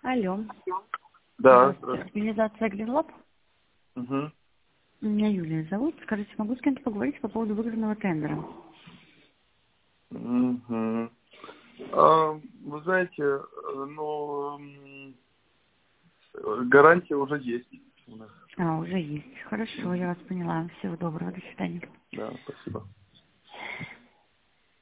Алло. Да, Здравствуйте. Организация Гринлаб. Угу. Меня Юлия зовут. Скажите, могу с кем-то поговорить по поводу выигранного тендера? Угу. Вы знаете, гарантия уже есть у нас. Уже есть. Хорошо, я вас поняла. Всего доброго. До свидания. Да, спасибо.